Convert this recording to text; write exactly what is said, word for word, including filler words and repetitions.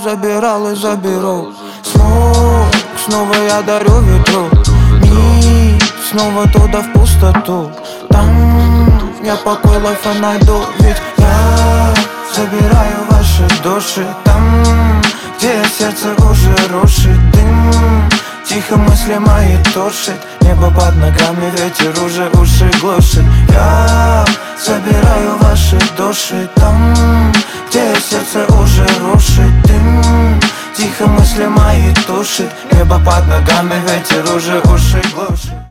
забирал и заберу. Смог, снова я дарю ветру. Миг, снова туда в пустоту. Там я покой лайфа найду. Ведь я забираю ваши души. Там, где сердце уже рушит дым. Тихо мысли мои тушит. Небо под ногами, ветер уже уши глушит. Я забираю ваши души. Там, где сердце уже рушит дым. Тихо мысли мои тушит. Небо под ногами, ветер уже уши глушит.